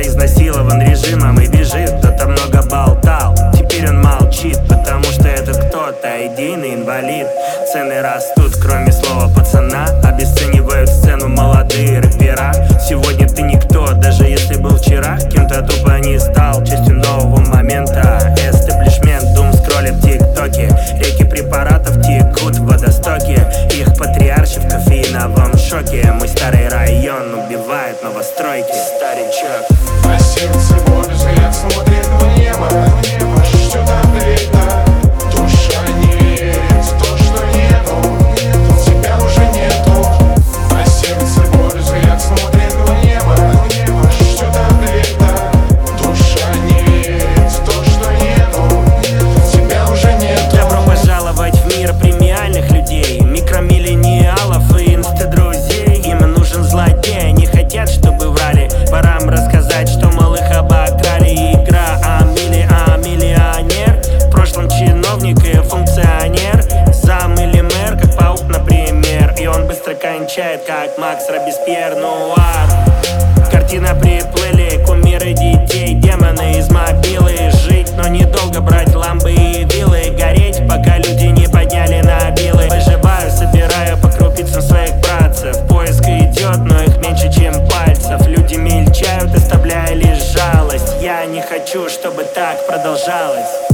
изнасилован режимом и бежит. Кто-то много болтал, теперь он молчит, потому что этот кто-то идейный инвалид. Цены растут, кроме слова пацана, обесценивают сцену молодые рэпера. Сегодня ты никто, даже если был вчера кем-то тупо не стал частью нового момента. Эстаблишмент, дум скроллит в тиктоке, реки препаратов текут в водостоке. Их патриарши в кофеиновом шоке. Мой старый район убивает новостройки. Старичок. На сердце боль, взгляд смотрит в небо. Что там видно? Душа не верит в то, что нету. Тебя уже нету. На сердце боль, взгляд смотрит в небо. Что там видно? Душа не верит в то, что нету. Тебя уже нету. Добро пожаловать в мир премиальных людей, микромиллениалов и инста-друзей. Им нужен злодей, они хотят, чтобы врали. Пора им рассказать, что малых обокрали. Игра миллионер, в прошлом чиновник и функционер, зам или мэр, как паук, например. И он быстро кончает, как Макс Робеспьер. Нуар. Картина приплыли, кумиры детей, демоны из мобилы. Жить, но недолго, брать ламбы и вилы. Гореть, пока люди не подняли на билы. Выживаю, собираю по крупицам своих братцев. Поиск идет, но их меньше, чем пальцев. Люди мельчают, оставляя лишь жалость. Я не хочу, чтобы так продолжалось.